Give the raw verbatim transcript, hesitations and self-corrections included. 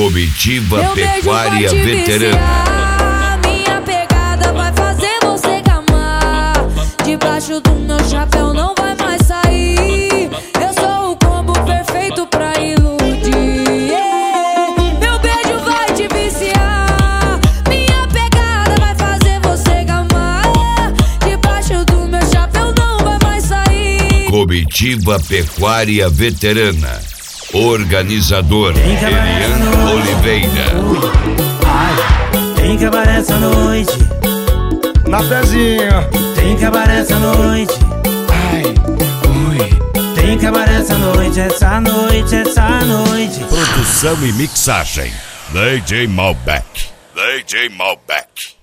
Comitiva Meu Pecuária beijo vai te Veterana. viciar, minha pegada vai fazer você gamar. Debaixo do meu chapéu não vai mais sair. Eu sou o combo perfeito pra iludir. Yeah. Meu beijo vai te viciar, minha pegada vai fazer você gamar. Debaixo do meu chapéu não vai mais sair. Comitiva Pecuária Veterana. Organizador Elian Oliveira. Ai, tem cabaré essa noite. Na pezinha. Tem cabaré essa noite. Ai, ui. Tem cabaré essa noite, essa noite, essa noite. Produção e mixagem D J Malbec. D J Malbec.